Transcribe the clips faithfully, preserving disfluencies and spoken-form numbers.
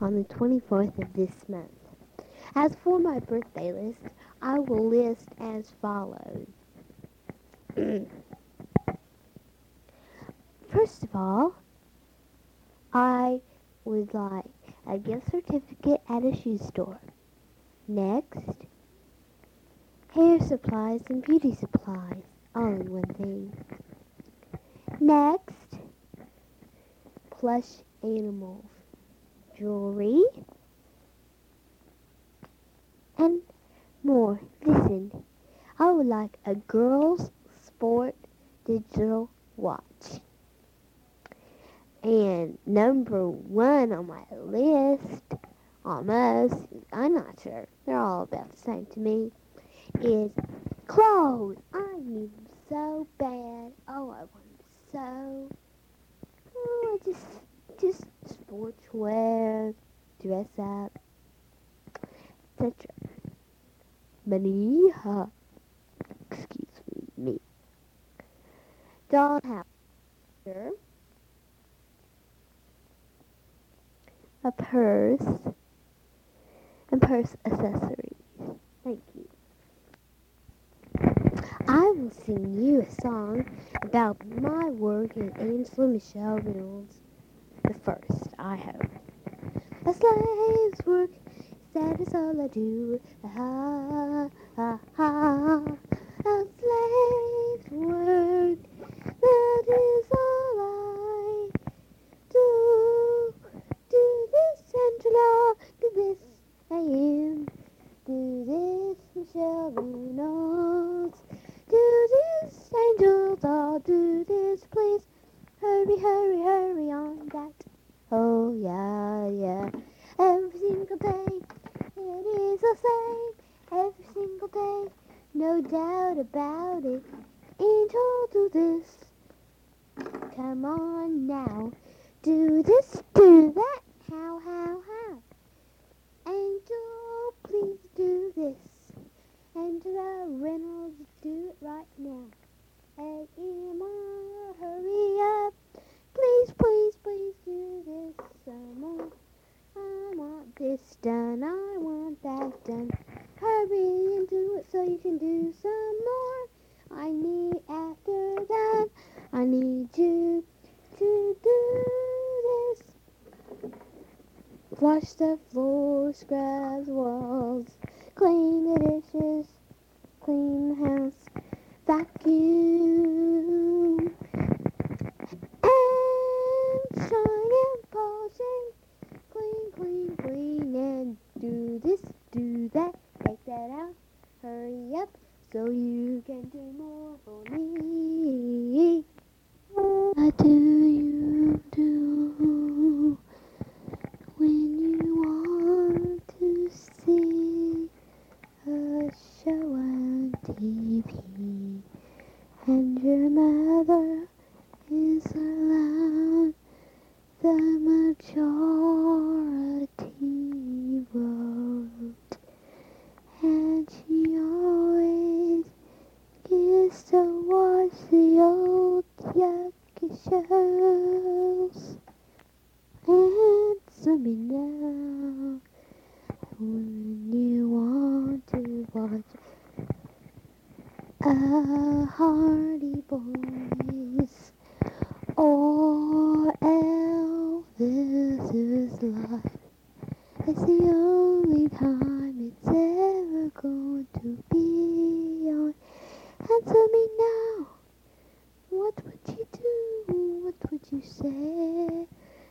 on the twenty-fourth of this month. As for my birthday list, I will list as follows. First of all, I would like a gift certificate at a shoe store. Next, hair supplies and beauty supplies, all in one thing. Next, plush animals, jewelry, and more. Listen, I would like a girls' sport digital watch. And number one on my list, almost, I'm not sure, they're all about the same to me, is clothes. I need them so bad. Oh, I want them so. Oh, I just, just sportswear, dress up, et cetera. Money, huh? Excuse me. Dollhouse. A purse, and purse accessories. Thank you. I will sing you a song about my work at Angela Michelle Reynolds the first, I hope. A slave's work, that is all I do. Ha, ha, ha. A slave's work, that is all I do. Do this, Angela, do this, I am. Do this, Michelle Reynolds. Do this, angels, all do this, please. Hurry, hurry, hurry on that. Oh, yeah, yeah. Every single day, it is the same. Every single day, no doubt about it. Angel, do this. Come on now. Do this, do that. How, how, how. Angel, please do this. Angela Reynolds, do it right now. A M R, hurry up. Please, please, please do this some more. I want this done, I want that done. Hurry and do it so you can do some more. I need after that, I need you to do this. Wash the floor, scrub the walls, clean the dishes, clean the house, vacuum, and shine and polishing, clean, clean, clean, and do this, do that, take that out, hurry up, so you can do more for me. What do you do when you want to see a show on T V and your mother is around the majority vote, and she always gets to watch the old yucky shows? Answer me now when you want to watch a Hardy Boys or Elvis is live. It's the only time it's ever going to be on. Answer me now. What would you do? What would you say?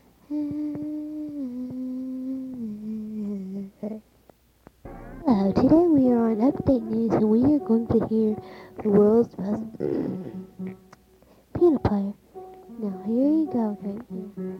Hello, today we are on Update News and we are going to hear the world's best piano player. Now here you go, okay?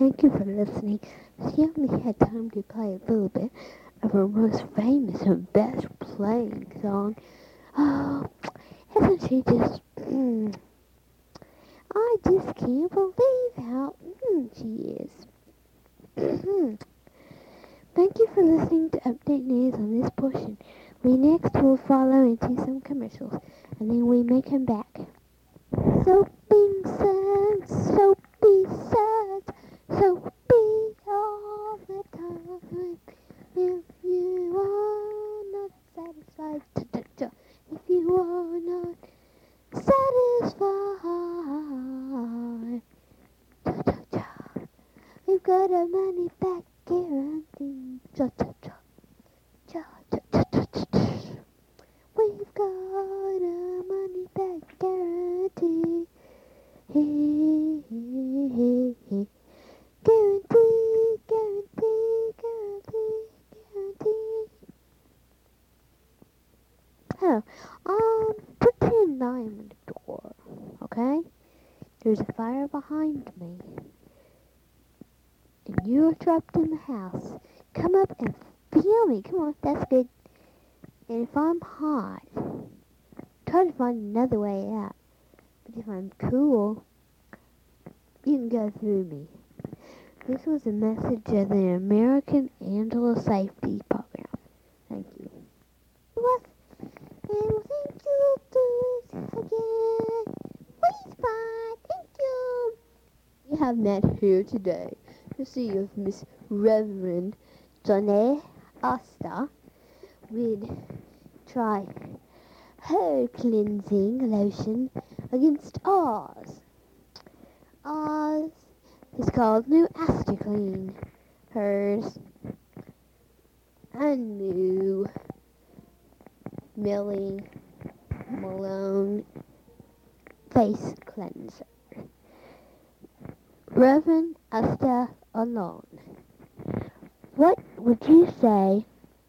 thank you for listening. She only had time to play a little bit of her most famous and best playing song. Oh, isn't she just... Mm, I just can't believe how mm, she is. Thank you for listening to Update News on this portion. We next will follow into some commercials, and then we may come back. Soaping suds, soapy suds, soapy all the time. If you are not satisfied, if you are not satisfied, we've got a money back guarantee. We've got a money back guarantee. He, he, he, he. Guarantee, guarantee, guarantee, guarantee. Oh, um, pretend I'm in the door, okay? There's a fire behind me. And you're trapped in the house. Come up and feel me. Come on, that's good. And if I'm hot, try to find another way out. But if I'm cool, you can go through me. This was a message of the American Angela Safety Program. Thank you. What? And thank you do it again. Please, bye. Thank you. We have met here today to see if Miss Reverend Johnny Asta would try her cleansing lotion against Oz. Oz is called New Asticlean. Hers a new Millie Malone face cleanser. Reverend Asta alone. What would you say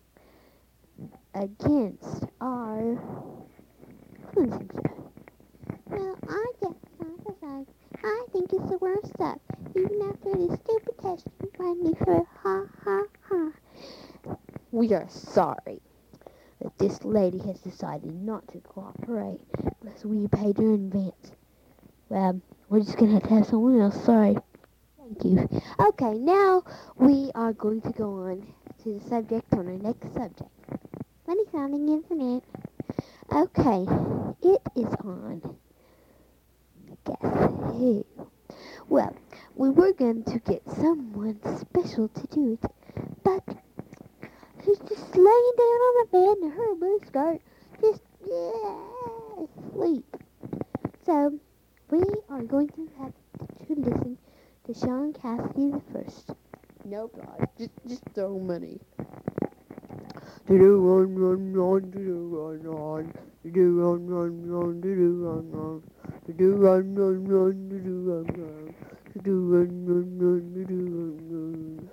against our cleansing stuff? Well, I just emphasize, I think it's the worst stuff. Even after this stupid test you find me for ha ha ha. We are sorry that this lady has decided not to cooperate unless we paid her in advance. Well, we're just gonna have to have someone else, sorry. Thank you. Okay, now we are going to go on to the subject on our next subject. Funny sounding, isn't it? Okay, it is on. Guess who? Well, we were going to get someone special to do it, but she's just laying down on the bed in her blue skirt, just yeah, asleep. So, we are going to have to listen to Sean Cassidy the first. No problem. Just, just throw money. Do do run run run do do run run do do run run run do do run run do do run run run do do run run do do run run run do do run run.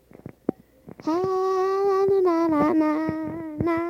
Na na na na na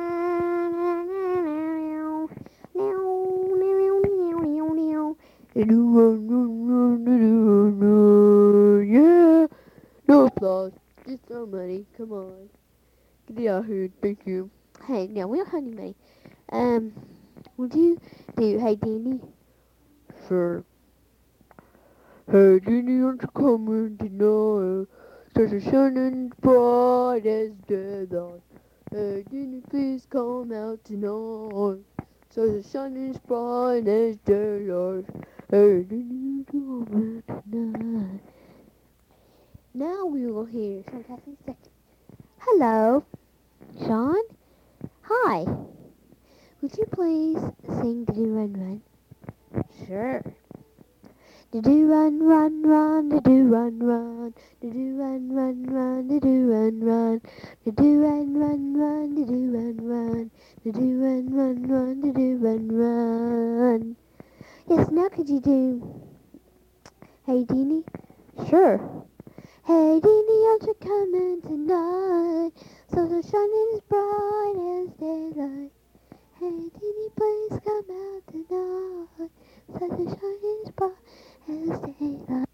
do do run run run do do run run. Yeah. No applause. Just throw money. Come on. Get out here, thank you. Hey, now we don't have any money. Um, would you do, hey Danny? Sure. Hey Danny, won't you come in tonight? Such a shining bright as daylight. Hey Danny, please come out tonight. Such a shining bright as daylight. Hey Danny, come out tonight. Now we will hear Sean Cassidy's second. Hello. Sean? Hi. Would you please sing Do Do Run Run? Sure. Do do run run run, do do run run, do do run run run, do do run run, do do run run run, do do run run, do do run run run, do do run run. Yes, now could you do Hey Deanie? Sure. Hey Deanie, aren't you coming tonight? So the sun is bright as daylight. Hey Deanie, please come out tonight. So the sun is bright as daylight.